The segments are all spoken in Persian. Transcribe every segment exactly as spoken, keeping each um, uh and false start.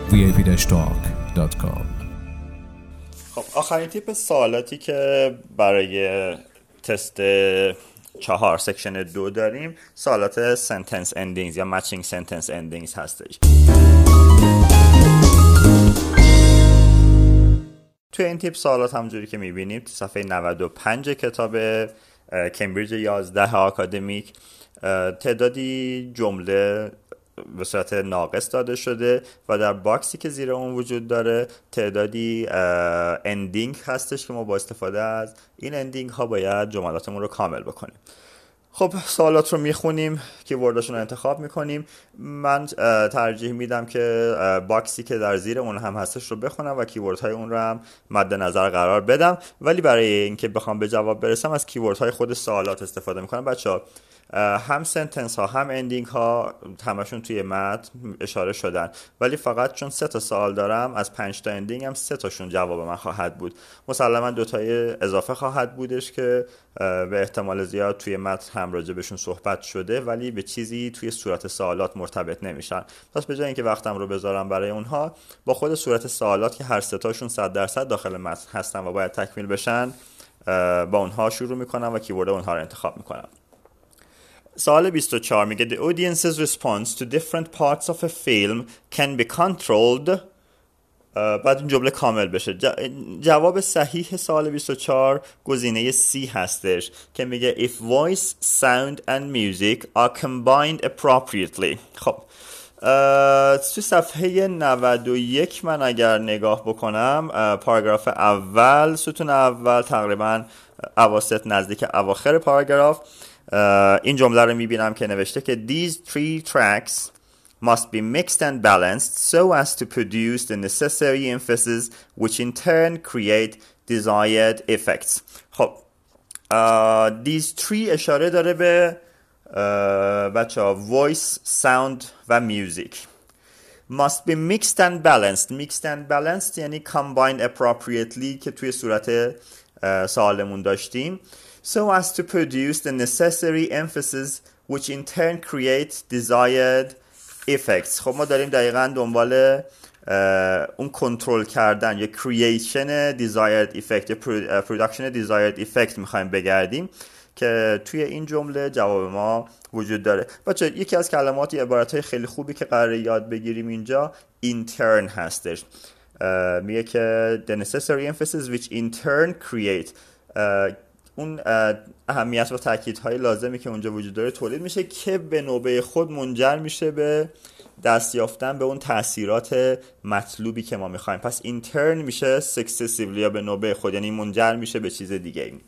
وی ای پی داش تاک دات کام. خب آخرین تیپ سوالاتی که برای تست چهار سکشن دو داریم سوالات سنتنس اندینگز یا مچینگ سنتنس اندینگز هستش. توی این تیپ سوالات همونجوری که میبینیم تو صفحه نود و پنج کتاب کمبریج یازده آکادمیک تعدادی جمله به صورت ناقص داده شده و در باکسی که زیر اون وجود داره تعدادی اندینگ هستش که ما با استفاده از این اندینگ ها باید جملاتمون رو کامل بکنیم. خب سوالات رو میخونیم، کیورداشون رو انتخاب میکنیم. من ترجیح میدم که باکسی که در زیر اون هم هستش رو بخونم و کیوردهای اون رو هم مد نظر قرار بدم، ولی برای اینکه بخوام به جواب برسم از کیوردهای خود سوالات استفاده میکنم. بچه‌ها هم سنتنس ها هم اندینگ ها همشون توی متن اشاره شدن، ولی فقط چون سه تا سوال دارم از پنج تا اندینگ هم سه تاشون جواب من خواهد بود. مسلما دو تای اضافه خواهد بودش که به احتمال زیاد توی متن هم راجع بهشون صحبت شده ولی به چیزی توی صورت سوالات مرتبط نمیشن. پس به جای اینکه وقتم رو بذارم برای اونها، با خود صورت سوالات که هر سه تاشون صد درصد داخل متن هستن و باید تکمیل بشن با اونها شروع میکنم و کیورد اونها رو انتخاب میکنم. سوال بیست و چهار میگه The audience's response to different parts of a film can be controlled. بعد این جمله کامل بشه. جواب صحیح سوال بیست و چهار گزینه C هستش که میگه If voice, sound and music are combined appropriately. خب تو صفحه نود و یک من اگر نگاه بکنم، پاراگراف اول، ستون اول، تقریبا اواسط نزدیک اواخر پاراگراف، این جمله رو میبینم که نوشته که These three tracks must be mixed and balanced so as to produce the necessary emphasis which in turn create desired effects. خب uh, these three اشاره داره به بچه ها voice, sound و music. must be mixed and balanced. mixed and balanced یعنی combined appropriately که توی صورت سوالمون داشتیم. so as to produce the necessary emphasis which in turn create desired effects. خب ما داریم دقیقاً دنبال اون کنترل کردن یا creation desired effect یا production desired effect میخوایم بگردیم که توی این جمله جواب ما وجود داره. بچه یکی از کلمات یا عبارتهای خیلی خوبی که قراره یاد بگیریم اینجا in turn هستش. میگه که the necessary emphasis which in turn create، اون اهمیت و تاکیدهای لازمی که اونجا وجود داره تولید میشه که به نوبه خود منجر میشه به دست یافتن به اون تاثیرات مطلوبی که ما میخوایم. پس این ترن میشه successively یا به نوبه خود، یعنی منجر میشه به چیز دیگه ای.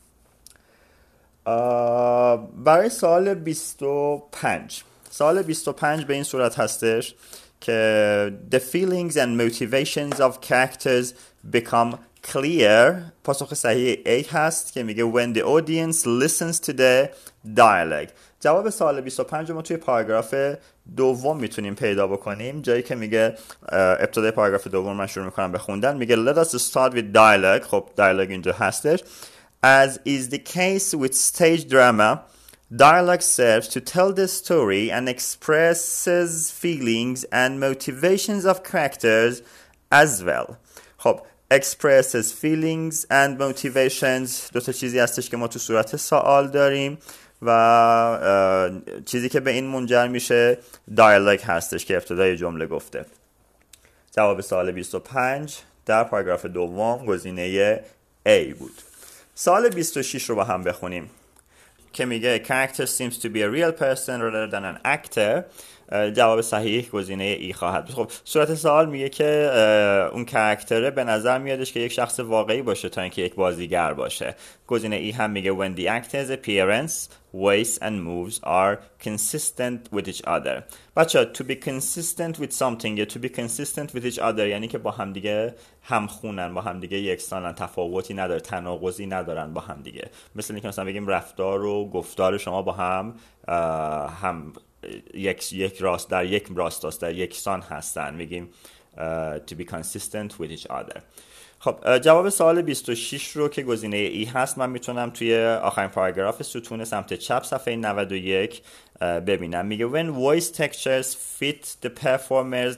برای سوال بیست و پنج، سوال بیست و پنج به این صورت هستش که the feelings and motivations of characters become clear. پاسخ صحیح A هست که میگه when the audience listens to the dialogue. جواب سوال بیست و پنج ما توی پاراگراف دوم میتونیم پیدا بکنیم، جایی که میگه ابتدای پاراگراف دوم من شروع میکنم به خوندن. میگه let us start with dialogue. خب dialogue اینجا هستش. As is the case with stage drama, dialogue serves to tell the story and expresses feelings and motivations of characters as well. خب expresses feelings and motivations دو تا چیزی هستش که ما تو صورت سوال داریم و چیزی که به این منجر میشه dialogue هستش که ابتدای جمله گفته. جواب سوال بیست و پنج در پاراگراف دوم گزینه A بود. سوال بیست و شش رو با هم بخونیم که میگه character seems to be a real person rather than an actor. جواب صحیح گزینه ای خواهد بود. خب صورت سوال میگه که اون کاراکتره به نظر میادش که یک شخص واقعی باشه تا اینکه یک بازیگر باشه. گزینه ای هم میگه when the actor's appearance, voice and moves are consistent with each other. بچه to be consistent with something یا to be consistent with each other یعنی که با هم دیگه همخونن، با هم دیگه یکسانن، تفاوتی نداره، تناقضی ندارن با هم دیگه. مثل اینکه مثلا بگیم رفتار و گفتار شما با هم هم یک یک راست در یک راستاست، در یکسان هستن. میگیم uh, to be consistent with each other. خب جواب سوال بیست و شش رو که گزینه ای هست من میتونم توی آخرین پاراگراف ستون سمت چپ صفحه نود و یک ببینم. میگه when voice textures fit the performer's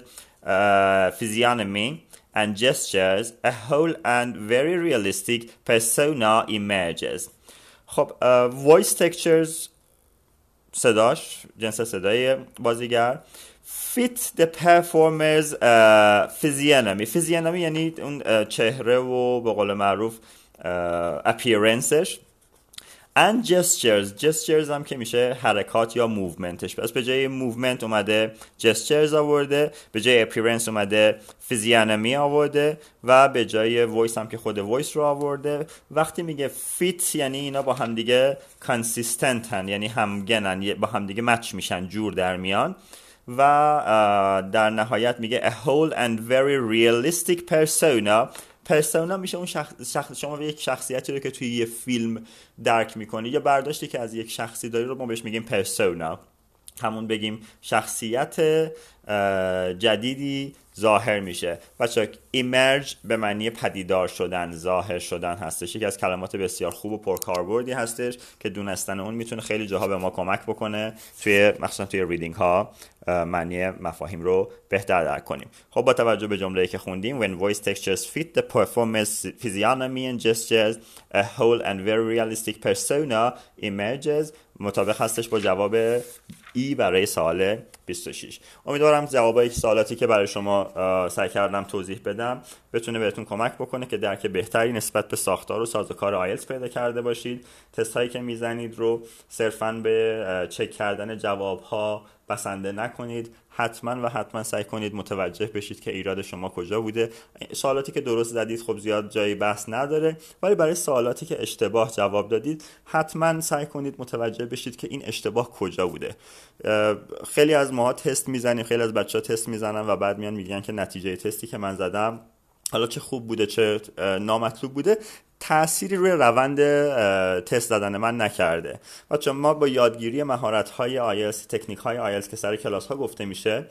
uh, physiognomy and gestures, a whole and very realistic persona emerges. خب uh, voice textures صداش، جنس صدای بازیگر، fit the performer's uh, physiognomy. physiognomy یعنی اون uh, چهره و به قول معروف uh, appearanceش. and gestures. gestures هم که میشه حرکات یا موومنتش. پس به جای موومنت اومده gestures آورده، به جای appearance اومده physiognomy آورده و به جای voice هم که خود voice رو آورده. وقتی میگه fit یعنی اینا با هم دیگه consistent هن، یعنی همگنن، با هم دیگه مچ میشن، جور در میان. و در نهایت میگه a whole and very realistic persona. پرسونا میشه اون شخص, شخص شما یک شخصیتی رو که توی یه فیلم درک میکنی یا برداشتی که از یک شخصی داری رو ما بهش میگیم پرسونا. همون بگیم شخصیت جدیدی ظاهر میشه. بچه ایمرج به معنی پدیدار شدن، ظاهر شدن هستش. یکی از کلمات بسیار خوب و پرکاربردی هستش که دونستن اون میتونه خیلی جاها به ما کمک بکنه توی مخصوصا توی ریدینگ ها معنی مفاهیم رو بهتر درک کنیم. خب با توجه به جمله‌ای که خوندیم when voice textures fit the performer's physiognomy and gestures a whole and very realistic persona emerges مطابق هستش با جواب ای برای سوال بیست و شش. امیدوارم جوابای سوالاتی که برای شما سعی کردم توضیح بدم بتونه بهتون کمک بکنه که درک بهتری نسبت به ساختار و سازوکار آیلتس پیدا کرده باشید. تست هایی که میزنید رو صرفاً به چک کردن جوابها بسنده نکنید. حتما و حتما سعی کنید متوجه بشید که ایراد شما کجا بوده. سوالاتی که درست زدید خب زیاد جای بحث نداره، ولی برای سوالاتی که اشتباه جواب دادید حتما سعی کنید متوجه بشید که این اشتباه کجا بوده. خیلی از ماها تست میزنیم، خیلی از بچه‌ها تست میزنن و بعد میان میگن که نتیجه تستی که من زدم حالا چه خوب بوده چه نامطلوب بوده تأثیری روی روند تست دادن من نکرده. بچه ما با یادگیری مهارت‌های آیلتس، تکنیک‌های آیلتس که سر کلاس‌ها گفته میشه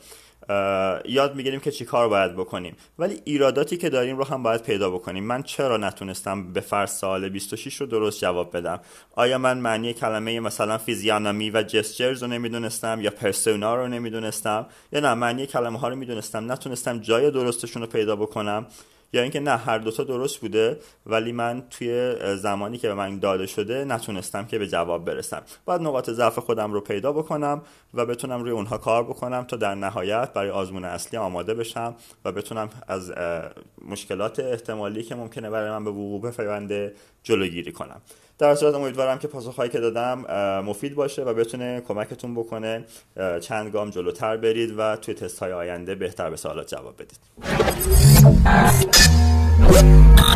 یاد میگیریم که چی کار باید بکنیم، ولی ایراداتی که داریم رو هم باید پیدا بکنیم. من چرا نتونستم به فرض سوال بیست و شش رو درست جواب بدم؟ آیا من معنی کلمه مثلا فیزیانومی و جسترز رو نمیدونستم یا پرسونا رو نمیدونستم، یا نه معنی کلمه ها رو میدونستم نتونستم جای درستشون رو پیدا بکنم، یا اینکه نه هر دوتا درست بوده ولی من توی زمانی که به من داده شده نتونستم که به جواب برسم. باید نقاط ضعف خودم رو پیدا بکنم و بتونم روی اونها کار بکنم تا در نهایت برای آزمون اصلی آماده بشم و بتونم از مشکلات احتمالی که ممکنه برای من به وقوع بپیونده جلوگیری کنم. در صورت امیدوارم که پاسخهایی که دادم مفید باشه و بتونه کمکتون بکنه چند گام جلوتر برید و توی تست های آینده بهتر به سوالات جواب بدید.